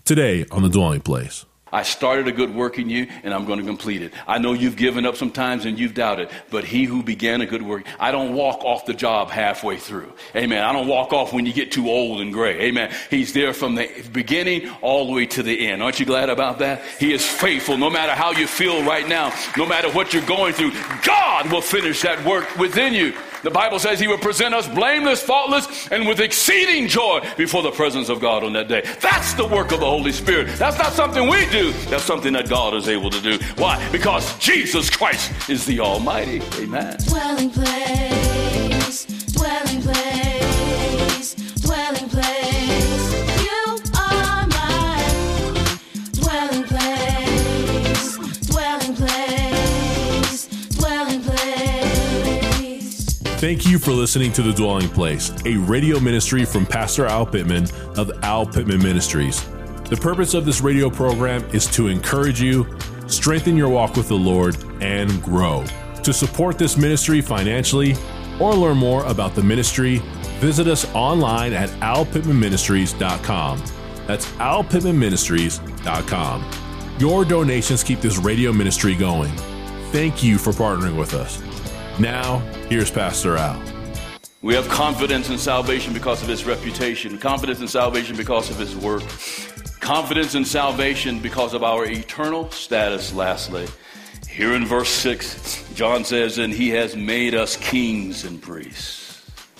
today on The Dwelling Place. I started a good work in you, and I'm going to complete it. I know you've given up sometimes and you've doubted, but he who began a good work, I don't walk off the job halfway through. Amen. I don't walk off when you get too old and gray. Amen. He's there from the beginning all the way to the end. Aren't you glad about that? He is faithful no matter how you feel right now, no matter what you're going through. God will finish that work within you. The Bible says he will present us blameless, faultless, and with exceeding joy before the presence of God on that day. That's the work of the Holy Spirit. That's not something we do. That's something that God is able to do. Why? Because Jesus Christ is the Almighty. Amen. Dwelling place, dwelling place, dwelling place. You are my dwelling place, dwelling place, dwelling place. Thank you for listening to The Dwelling Place, a radio ministry from Pastor Al Pittman of Al Pittman Ministries. The purpose of this radio program is to encourage you, strengthen your walk with the Lord, and grow. To support this ministry financially or learn more about the ministry, visit us online at alpittmanministries.com. That's alpittmanministries.com. Your donations keep this radio ministry going. Thank you for partnering with us. Now, here's Pastor Al. We have confidence in salvation because of his reputation, confidence in salvation because of his work, confidence in salvation because of our eternal status. Lastly, here in verse 6, John says, and he has made us kings and priests.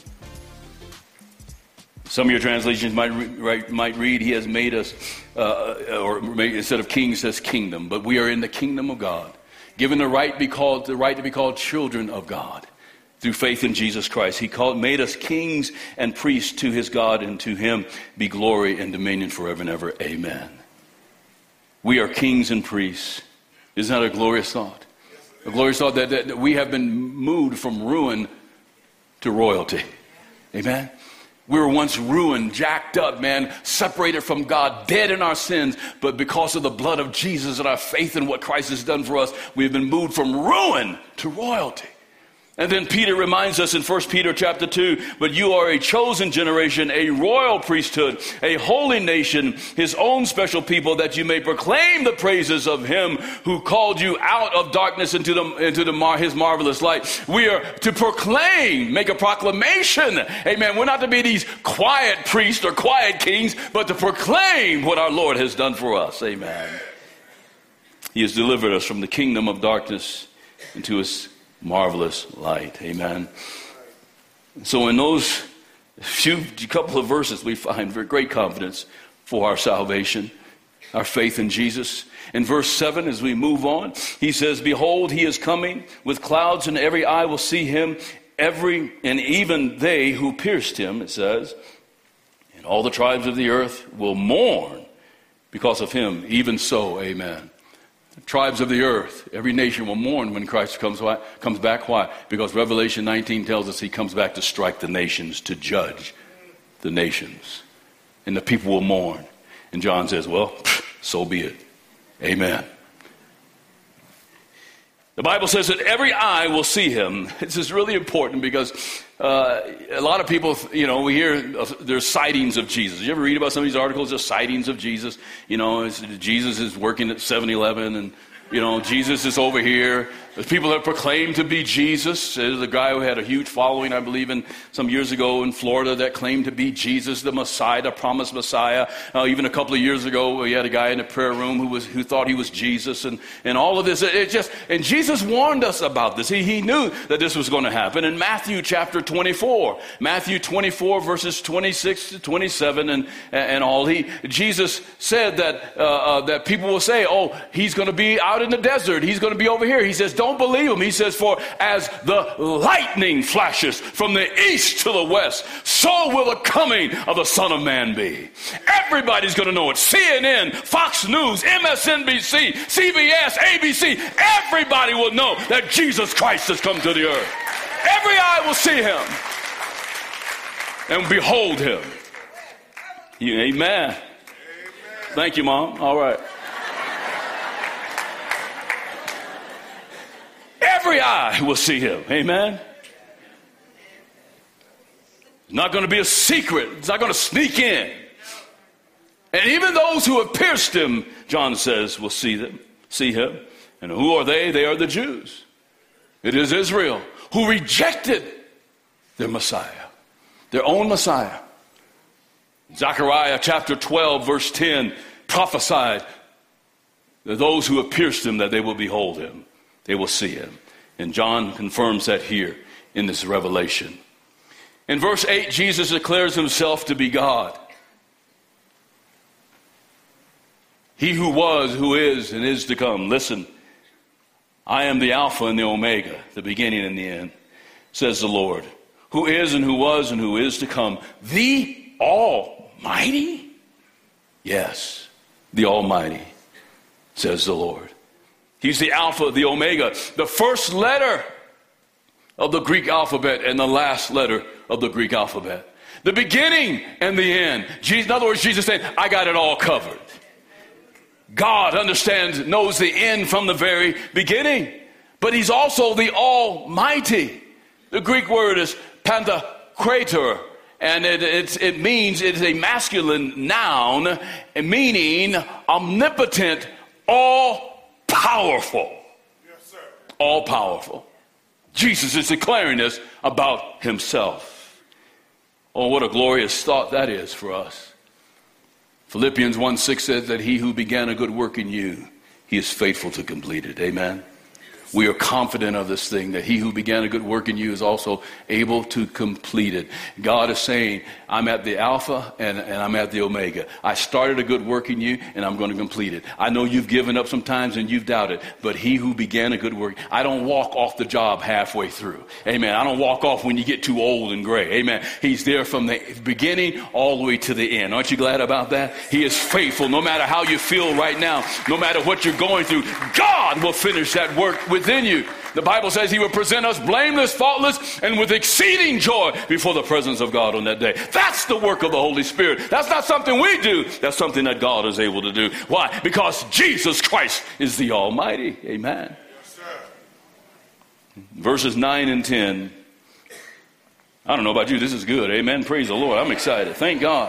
Some of your translations might read, he has made us, instead of kings, says kingdom. But we are in the kingdom of God, given the right to be called children of God. Through faith in Jesus Christ, he made us kings and priests to his God, and to him be glory and dominion forever and ever. Amen. We are kings and priests. Isn't that a glorious thought? A glorious thought that we have been moved from ruin to royalty. Amen. We were once ruined, jacked up, man, separated from God, dead in our sins. But because of the blood of Jesus and our faith in what Christ has done for us, we have been moved from ruin to royalty. And then Peter reminds us in 1 Peter chapter 2, but you are a chosen generation, a royal priesthood, a holy nation, his own special people, that you may proclaim the praises of him who called you out of darkness into his marvelous light. We are to proclaim, make a proclamation. Amen. We're not to be these quiet priests or quiet kings, but to proclaim what our Lord has done for us. Amen. He has delivered us from the kingdom of darkness into his marvelous light. Amen. So in those couple of verses, we find very great confidence for our salvation, our faith in Jesus. In verse 7, as we move on, he says, behold, he is coming with clouds, and every eye will see him, and even they who pierced him, it says, and all the tribes of the earth will mourn because of him. Even so, amen. The tribes of the earth, every nation will mourn when Christ comes back. Why? Because Revelation 19 tells us he comes back to strike the nations, to judge the nations. And the people will mourn. And John says, well, so be it. Amen. The Bible says that every eye will see him. This is really important because a lot of people, we hear there's sightings of Jesus. You ever read about some of these articles, just sightings of Jesus? Jesus is working at 7-Eleven, and, Jesus is over here. There's people that proclaim to be Jesus. There's a guy who had a huge following, I believe, some years ago in Florida that claimed to be Jesus, the Messiah, the promised Messiah. Even a couple of years ago, we had a guy in the prayer room who thought he was Jesus, and all of this. And Jesus warned us about this. He knew that this was going to happen. In Matthew chapter 24, verses 26 to 27, and all, Jesus said that people will say, "Oh, he's going to be out in the desert. He's going to be over here." He says, don't believe him. He says, for as the lightning flashes from the east to the west, so will the coming of the Son of Man be. Everybody's going to know it. CNN, Fox News, MSNBC, CBS, ABC, everybody will know that Jesus Christ has come to the earth. Every eye will see him and behold him. Amen. Thank you, Mom. All right. Every eye will see him. Amen. It's not going to be a secret. It's not going to sneak in. And even those who have pierced him, John says, will see him. And who are they? They are the Jews. It is Israel who rejected their Messiah, their own Messiah. Zechariah chapter 12, verse 10 prophesied that those who have pierced him, that they will behold him. They will see him. And John confirms that here in this revelation. In verse 8, Jesus declares himself to be God. He who was, who is, and is to come. Listen, I am the Alpha and the Omega, the beginning and the end, says the Lord, who is and who was and who is to come, the Almighty? Yes, the Almighty, says the Lord. He's the Alpha, the Omega, the first letter of the Greek alphabet and the last letter of the Greek alphabet. The beginning and the end. In other words, Jesus said, I got it all covered. God understands, knows the end from the very beginning. But he's also the Almighty. The Greek word is pantokrator. And it means, it is a masculine noun, meaning omnipotent, all-powerful. Yes, sir. All-powerful. Jesus is declaring this about himself. Oh, what a glorious thought that is for us. Philippians 1:6 says that he who began a good work in you, he is faithful to complete it. Amen. We are confident of this thing, that he who began a good work in you is also able to complete it. God is saying, I'm at the Alpha and I'm at the Omega. I started a good work in you and I'm going to complete it. I know you've given up sometimes and you've doubted, but he who began a good work, I don't walk off the job halfway through. Amen. I don't walk off when you get too old and gray. Amen. He's there from the beginning all the way to the end. Aren't you glad about that? He is faithful no matter how you feel right now, no matter what you're going through. God will finish that work within you. The Bible says he will present us blameless, faultless, and with exceeding joy before the presence of God on that day. That's the work of the Holy Spirit. That's not something we do. That's something that God is able to do. Why? Because Jesus Christ is the Almighty. Amen. Yes, sir. Verses 9 and 10. I don't know about you. This is good. Amen. Praise the Lord. I'm excited. Thank God.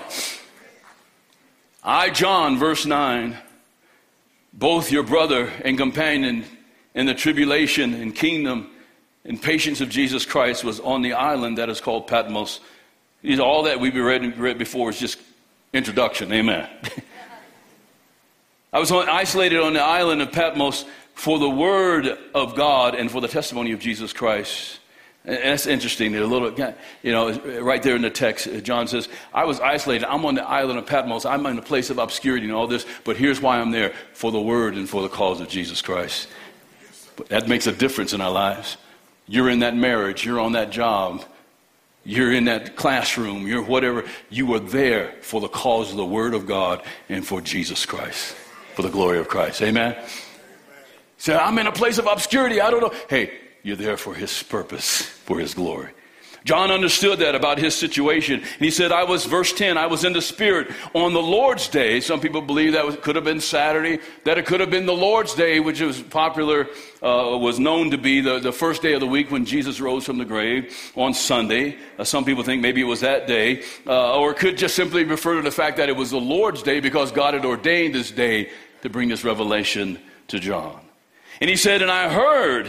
I, John, verse 9, both your brother and companion in the tribulation and kingdom and patience of Jesus Christ, was on the island that is called Patmos. All that we've read before is just introduction. Amen. I was isolated on the island of Patmos for the word of God and for the testimony of Jesus Christ. And that's interesting. A little, right there in the text, John says, I was isolated. I'm on the island of Patmos. I'm in a place of obscurity and all this, but here's why I'm there, for the word and for the cause of Jesus Christ. But that makes a difference in our lives. You're in that marriage. You're on that job. You're in that classroom. You're whatever. You are there for the cause of the word of God and for Jesus Christ, for the glory of Christ. Amen? Say, I'm in a place of obscurity. I don't know. Hey, you're there for his purpose, for his glory. John understood that about his situation. And he said, verse 10, I was in the Spirit on the Lord's day. Some people believe that could have been Saturday, that it could have been the Lord's day, which was popular, was known to be the first day of the week when Jesus rose from the grave on Sunday. Some people think maybe it was that day, or it could just simply refer to the fact that it was the Lord's day because God had ordained this day to bring this revelation to John. And he said, and I heard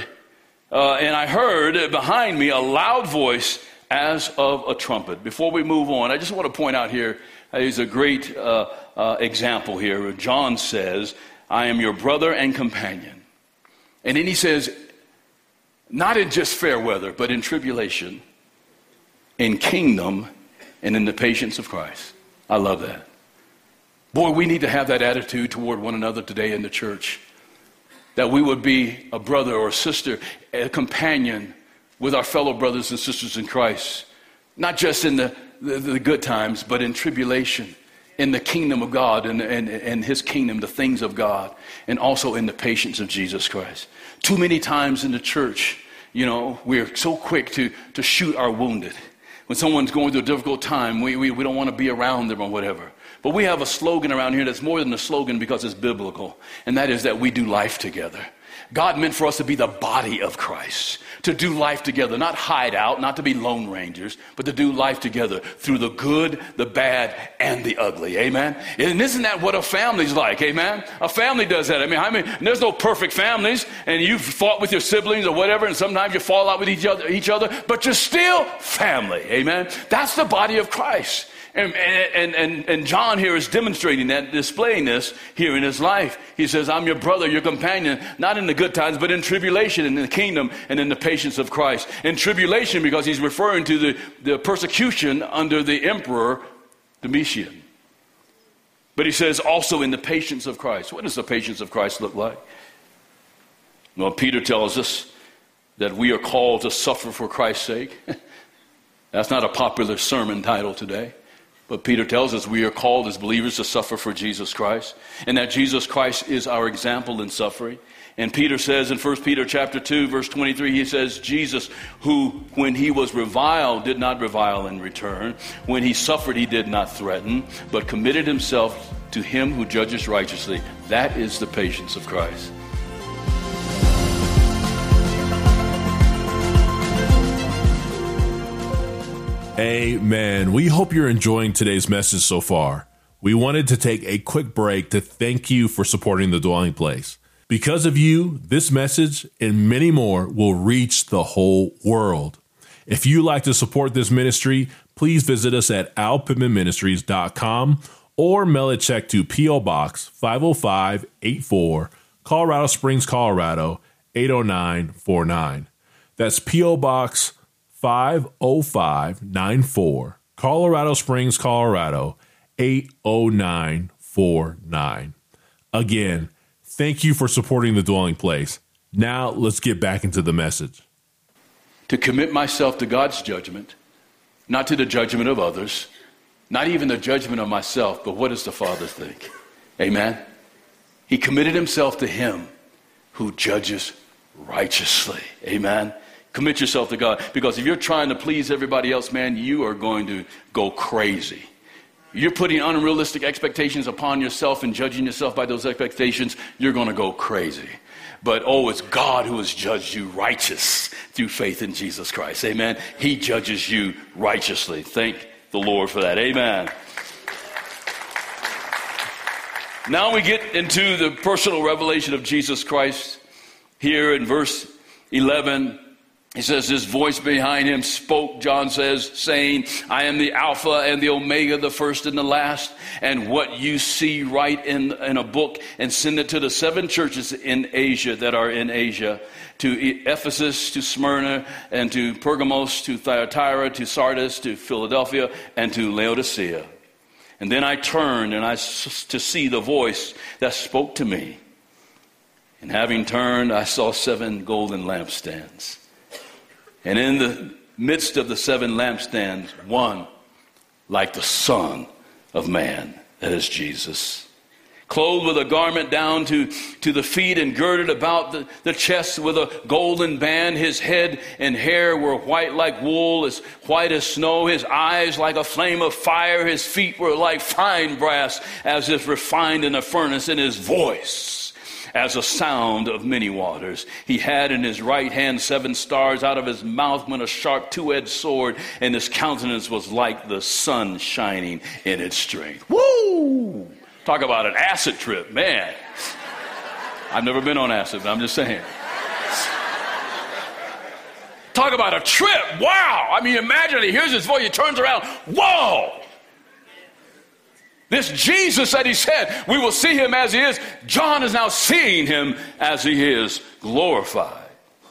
behind me a loud voice as of a trumpet. Before we move on, I just want to point out here, there's a great example here. John says, I am your brother and companion. And then he says, not in just fair weather, but in tribulation, in kingdom, and in the patience of Christ. I love that. Boy, we need to have that attitude toward one another today in the church. That we would be a brother or a sister, a companion with our fellow brothers and sisters in Christ. Not just in the good times, but in tribulation, in the kingdom of God and his kingdom, the things of God, and also in the patience of Jesus Christ. Too many times in the church, we're so quick to shoot our wounded. When someone's going through a difficult time, we don't want to be around them or whatever. But we have a slogan around here that's more than a slogan because it's biblical. And that is that we do life together. God meant for us to be the body of Christ, to do life together, not hide out, not to be lone rangers, but to do life together through the good, the bad, and the ugly. Amen? And isn't that what a family's like? Amen? A family does that. I mean, there's no perfect families, and you've fought with your siblings or whatever, and sometimes you fall out with each other, but you're still family. Amen? That's the body of Christ. And John here is demonstrating that, displaying this here in his life. He says, I'm your brother, your companion, not in the good times, but in tribulation, in the kingdom, and in the patience of Christ. In tribulation, because he's referring to the persecution under the emperor Domitian. But he says also in the patience of Christ. What does the patience of Christ look like? Well, Peter tells us that we are called to suffer for Christ's sake. That's not a popular sermon title today. But Peter tells us we are called as believers to suffer for Jesus Christ, and that Jesus Christ is our example in suffering. And Peter says in 1 Peter chapter 2, verse 23, he says, Jesus, who, when he was reviled, did not revile in return. When he suffered, he did not threaten, but committed himself to him who judges righteously. That is the patience of Christ. Amen. We hope you're enjoying today's message so far. We wanted to take a quick break to thank you for supporting The Dwelling Place. Because of you, this message and many more will reach the whole world. If you'd like to support this ministry, please visit us at alpittmanministries.com or mail a check to P.O. Box 50584, Colorado Springs, Colorado 80949. That's P.O. Box 50594, Colorado Springs, Colorado 80949. Again, thank you for supporting The Dwelling Place. Now let's get back into the message. To commit myself to God's judgment, not to the judgment of others, not even the judgment of myself, but what does the Father think? Amen? He committed himself to him who judges righteously. Amen? Commit yourself to God, because if you're trying to please everybody else, man, you are going to go crazy. You're putting unrealistic expectations upon yourself and judging yourself by those expectations, you're going to go crazy. But, it's God who has judged you righteous through faith in Jesus Christ. Amen. He judges you righteously. Thank the Lord for that. Amen. Now we get into the personal revelation of Jesus Christ. Here in verse 11, he says, his voice behind him spoke, John says, saying, I am the Alpha and the Omega, the first and the last. And what you see, write in a book and send it to the 7 churches in Asia that are in Asia, to Ephesus, to Smyrna, and to Pergamos, to Thyatira, to Sardis, to Philadelphia, and to Laodicea. And then I turned to see the voice that spoke to me. And having turned, I saw 7 golden lampstands. And in the midst of the 7 lampstands, one like the Son of Man, that is Jesus, clothed with a garment down to the feet and girded about the chest with a golden band. His head and hair were white like wool, as white as snow. His eyes like a flame of fire. His feet were like fine brass, as if refined in a furnace. And his voice as a sound of many waters. He had in his right hand 7 stars. Out of his mouth went a sharp 2-edged sword, and his countenance was like the sun shining in its strength. Woo! Talk about an acid trip, man. I've never been on acid, but I'm just saying. Talk about a trip. Wow. I mean, imagine he hears his voice, he turns around. Whoa! This Jesus that he said, we will see him as he is. John is now seeing him as he is glorified.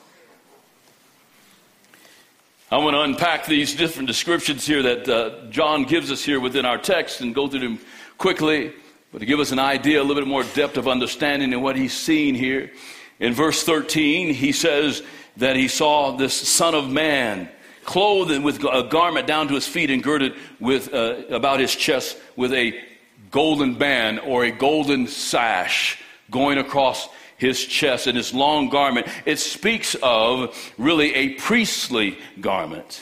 I want to unpack these different descriptions here that John gives us here within our text and go through them quickly, but to give us an idea, a little bit more depth of understanding in what he's seeing here. In verse 13, he says that he saw this Son of Man clothed with a garment down to his feet and girded with about his chest with a golden band or a golden sash going across his chest and his long garment. It speaks of really a priestly garment.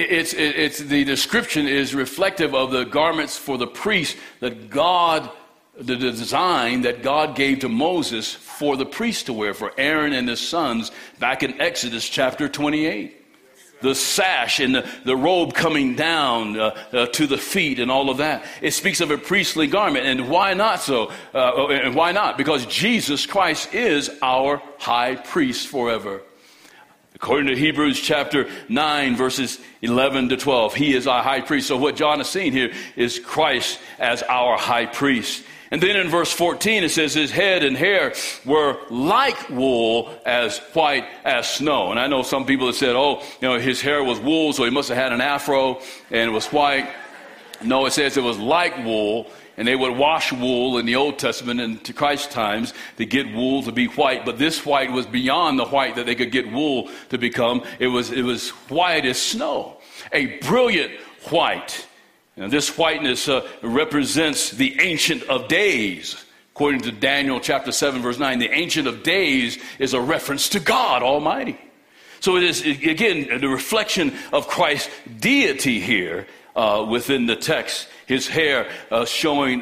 It's the description is reflective of the garments for the priest that God the design that God gave to Moses for the priest to wear, for Aaron and his sons, back in Exodus chapter 28. The sash and the robe coming down to the feet and all of that. It speaks of a priestly garment. And why not so? And why not? Because Jesus Christ is our high priest forever. According to Hebrews chapter 9, verses 11 to 12, he is our high priest. So what John is seeing here is Christ as our high priest. And then in verse 14, it says his head and hair were like wool, as white as snow. And I know some people have said, his hair was wool, so he must have had an afro and it was white. No, it says it was like wool. And they would wash wool in the Old Testament and to Christ's times to get wool to be white. But this white was beyond the white that they could get wool to become. It was white as snow, a brilliant white. And this whiteness represents the Ancient of Days. According to Daniel chapter 7, verse 9, the Ancient of Days is a reference to God Almighty. So it is, again, the reflection of Christ's deity here within the text. His hair showing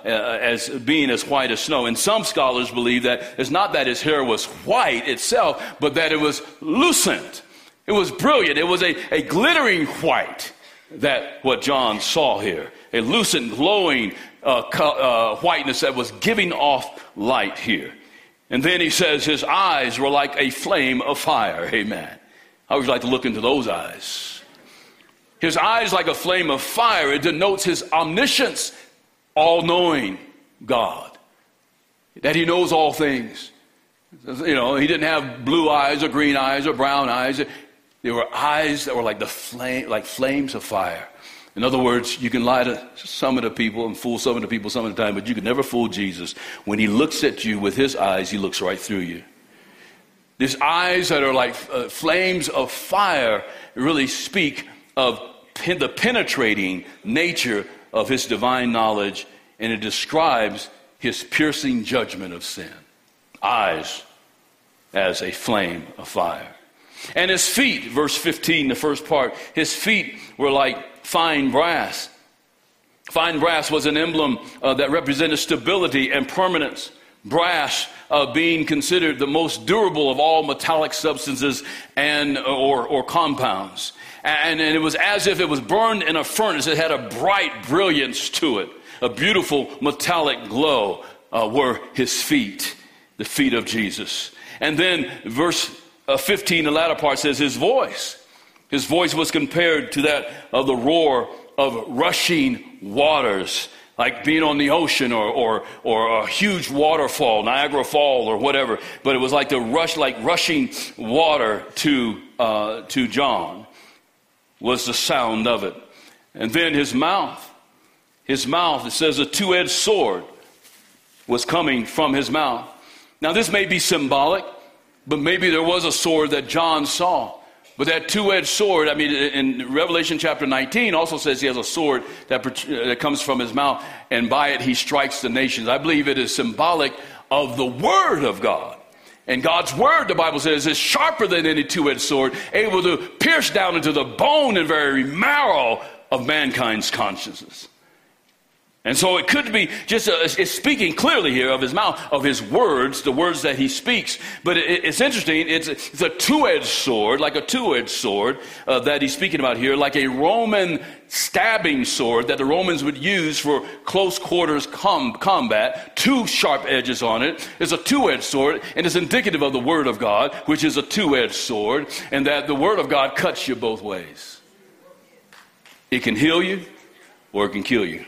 as being as white as snow. And some scholars believe that it's not that his hair was white itself, but that it was lucent. It was brilliant. It was a glittering white. That what John saw here, a lucent, glowing whiteness that was giving off light here. And then he says his eyes were like a flame of fire. Amen. I always like to look into those eyes. His eyes like a flame of fire. It denotes his omniscience, all-knowing God. That he knows all things. You know, he didn't have blue eyes or green eyes or brown eyes. They were eyes that were like like flames of fire. In other words, you can lie to some of the people and fool some of the people some of the time, but you can never fool Jesus. When he looks at you with his eyes, he looks right through you. These eyes that are like flames of fire really speak of the penetrating nature of his divine knowledge, and it describes his piercing judgment of sin. Eyes as a flame of fire. And his feet, verse 15, the first part, his feet were like fine brass. Fine brass was an emblem that represented stability and permanence. Brass being considered the most durable of all metallic substances and or compounds. And it was as if it was burned in a furnace. It had a bright brilliance to it. A beautiful metallic glow were his feet, the feet of Jesus. And then verse 15, the latter part says his voice. His voice was compared to that of the roar of rushing waters, like being on the ocean or a huge waterfall, Niagara Fall or whatever. But it was like rushing water to John was the sound of it. And then his mouth, it says a two-edged sword was coming from his mouth. Now this may be symbolic, but maybe there was a sword that John saw. But that two-edged sword, I mean, in Revelation chapter 19 also says he has a sword that comes from his mouth, and by it he strikes the nations. I believe it is symbolic of the Word of God. And God's Word, the Bible says, is sharper than any two-edged sword, able to pierce down into the bone and very marrow of mankind's consciences. And so it could be just, it's speaking clearly here of his mouth, of his words, the words that he speaks. But it's interesting, it's a two-edged sword, like a two-edged sword that he's speaking about here, like a Roman stabbing sword that the Romans would use for close quarters combat. Two sharp edges on it. It's a two-edged sword, and it's indicative of the Word of God, which is a two-edged sword, and that the Word of God cuts you both ways. It can heal you, or it can kill you,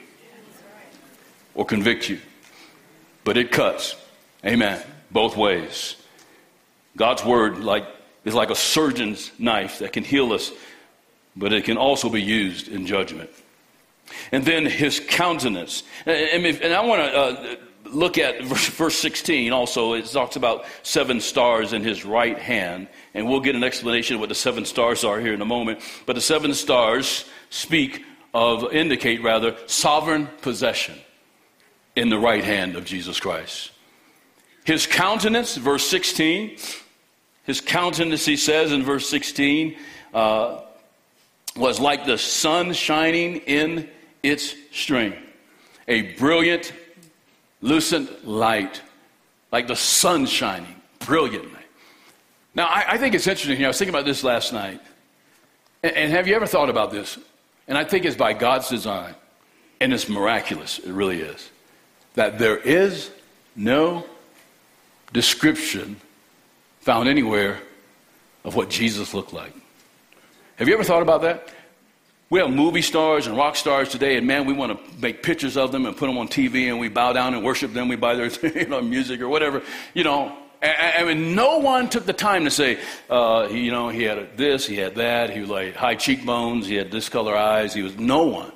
or convict you. But it cuts. Amen. Both ways. God's Word is like a surgeon's knife that can heal us, but it can also be used in judgment. And then his countenance. And I want to look at verse 16 also. It talks about 7 stars in his right hand. And we'll get an explanation of what the 7 stars are here in a moment. But the 7 stars indicate sovereign possession in the right hand of Jesus Christ. His countenance, verse 16, his countenance, he says in verse 16, was like the sun shining in its strength. A brilliant translucent light, like the sun shining brilliantly. Now, I think it's interesting here. I was thinking about this last night. And have you ever thought about this? And I think it's by God's design. And it's miraculous. It really is. That there is no description found anywhere of what Jesus looked like. Have you ever thought about that? We have movie stars and rock stars today, and man, we want to make pictures of them and put them on TV, and we bow down and worship them. We buy their music or whatever, I mean, no one took the time to say, he had this, he had that, he was like high cheekbones, he had this color eyes. No one.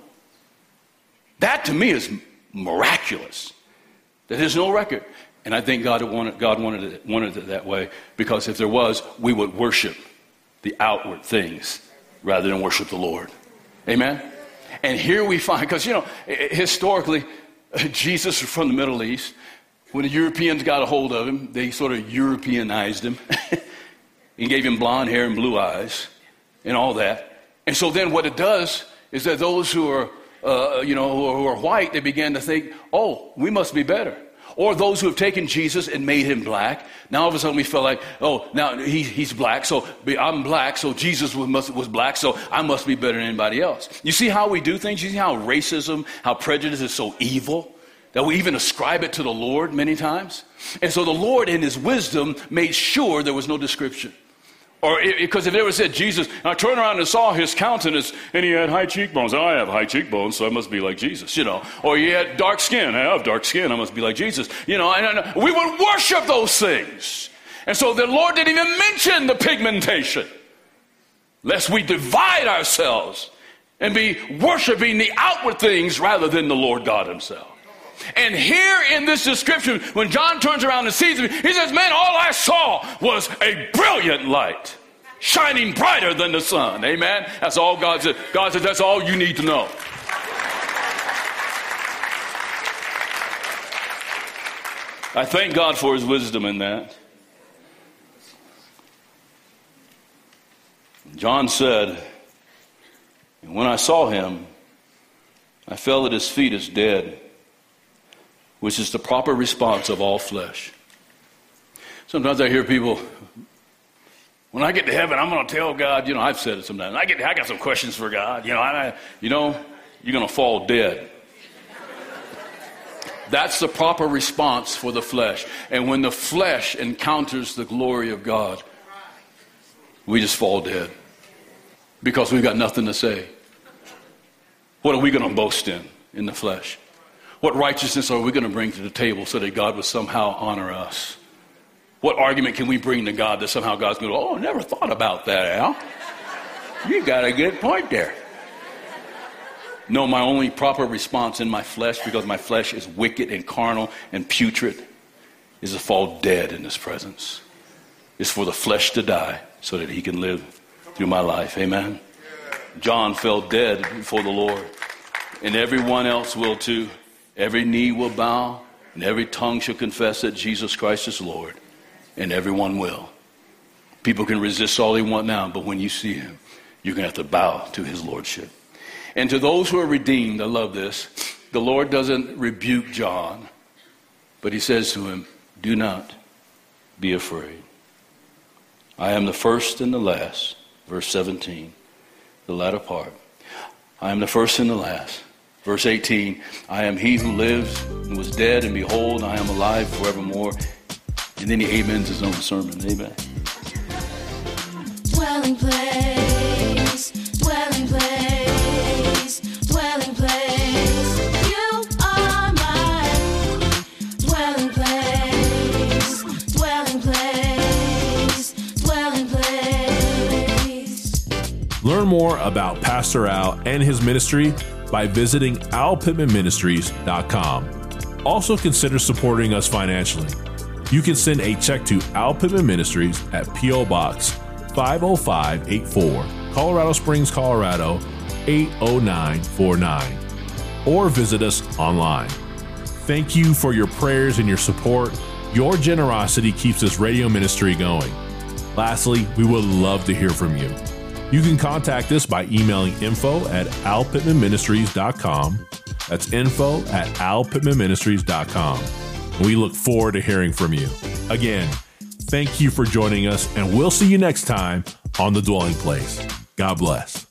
That to me is miraculous. That there's no record. And I think God wanted it that way, because if there was, we would worship the outward things rather than worship the Lord. Amen? And here we find, because, historically, Jesus was from the Middle East. When the Europeans got a hold of him, they sort of Europeanized him and gave him blonde hair and blue eyes and all that. And so then what it does is that those who are, who are white, they began to think, oh, we must be better. Or those who have taken Jesus and made him black. Now all of a sudden we feel like, oh, now he's black, so I'm black, so Jesus was black, so I must be better than anybody else. You see how we do things? You see how racism, how prejudice is so evil? That we even ascribe it to the Lord many times. And so the Lord in his wisdom made sure there was no description. Or because if it ever said Jesus, I turned around and saw his countenance and he had high cheekbones. I have high cheekbones, so I must be like Jesus, Or he had dark skin. I have dark skin, I must be like Jesus. And we would worship those things. And so the Lord didn't even mention the pigmentation. Lest we divide ourselves and be worshiping the outward things rather than the Lord God himself. And here in this description, when John turns around and sees him, he says, man, all I saw was a brilliant light, shining brighter than the sun. Amen? That's all God said. God said, that's all you need to know. I thank God for his wisdom in that. John said, and when I saw him, I fell at his feet as dead, which is the proper response of all flesh. Sometimes I hear people, when I get to heaven, I'm going to tell God, I've said it sometimes, I got some questions for God. You're going to fall dead. That's the proper response for the flesh. And when the flesh encounters the glory of God, we just fall dead because we've got nothing to say. What are we going to boast in the flesh? What righteousness are we going to bring to the table so that God will somehow honor us? What argument can we bring to God that somehow God's going to go, oh, I never thought about that, Al. You got a good point there. No, my only proper response in my flesh, because my flesh is wicked and carnal and putrid, is to fall dead in his presence. It's for the flesh to die so that he can live through my life. Amen? John fell dead before the Lord, and everyone else will too. Every knee will bow, and every tongue shall confess that Jesus Christ is Lord, and everyone will. People can resist all they want now, but when you see him, you're going to have to bow to his lordship. And to those who are redeemed, I love this, the Lord doesn't rebuke John, but he says to him, do not be afraid. I am the first and the last, verse 17, the latter part. I am the first and the last. Verse 18, I am he who lives and was dead, and behold, I am alive forevermore. And then he amens his own sermon. Amen. Dwelling place, dwelling place, dwelling place. You are my dwelling place, dwelling place, dwelling place. Learn more about Pastor Al and his ministry by visiting alpittmanministries.com. Also consider supporting us financially. You can send a check to Al Pittman Ministries at P.O. Box 50584, Colorado Springs, Colorado 80949, or visit us online. Thank you for your prayers and your support. Your generosity keeps this radio ministry going. Lastly, we would love to hear from you. You can contact us by emailing info@alpittmanministries.com That's info@alpittmanministries.com. We look forward to hearing from you. Again, thank you for joining us, and we'll see you next time on The Dwelling Place. God bless.